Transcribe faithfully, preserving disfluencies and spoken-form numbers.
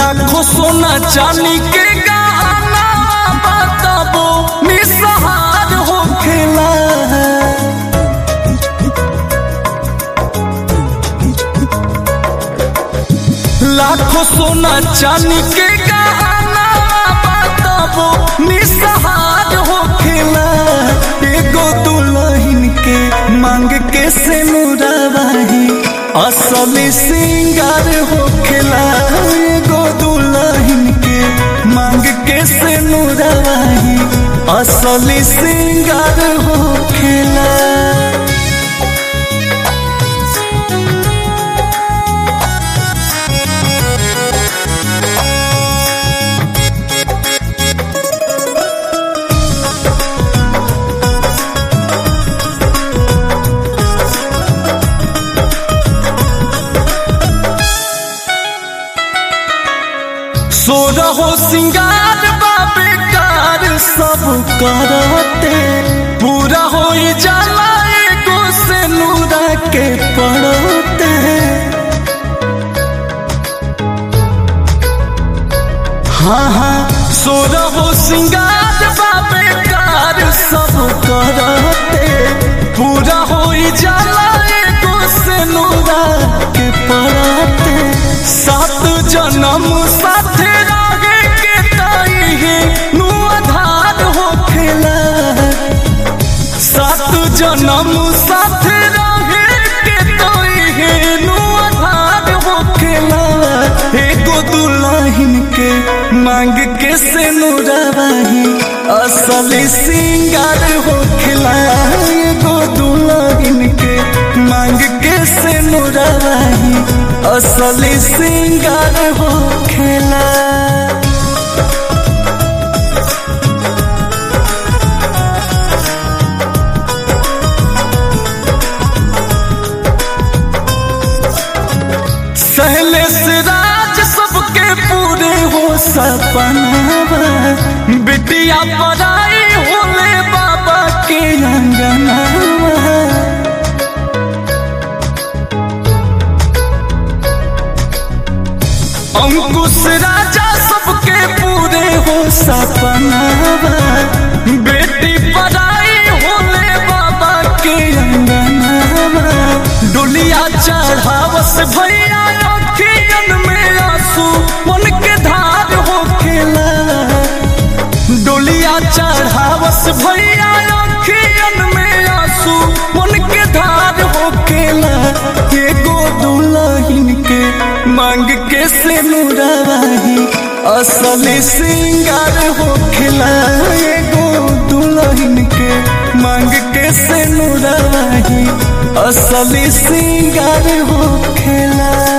लाखों सोना चांदी के गहना बताबो निसहार होखेला। लाखों सोना चांदी के गहना बताबो निसहार होखेला। एगो दुल्हन के मांग के सिनुरवाही असली सिंगार होखेला। एगो दुल्हन के मांग के सिनुरवाही असली सिंगार होखेला। सोरहो सिंगार बाबे कार सब करते पूरा हो जाला एगो से नूरा के पड़ते। हाँ हाँ सोरहो सिंगार बाबे कार सब करते पूरा हो जाला एगो से नूरा के पड़ते। सात जन्म साथे रहे के ताई है नु आधार होखेला। सात जन्म साथे रहे के ताई है नु आधार होखेला। एगो दुल्हन के मांग के सिनुरवाही असली सिंगार होखेला। एगो दुल्हन के मांग के सिनुरवाही असली सिंगार होखेला। सहले से राज सबके पूरे हो सपनावा। बिटिया पराई होले बाबा के अंगनावा। अंकुश राजा सबके पूरे हो सपनावा। बेटी पराई होले बाबा के अंगनावा। डोलिया चढ़ावस भैया अखियन में आंसू मन के धार होखेला। डोलिया चढ़ावस भैया अखियन में आंसू मन के धार होखेला। एगो दुल्हन के मांग के सिनुरवाही असली सिंगार होखेला। एगो दुल्हन के मांग के सिनुरवाही असली सिंगार होखेला।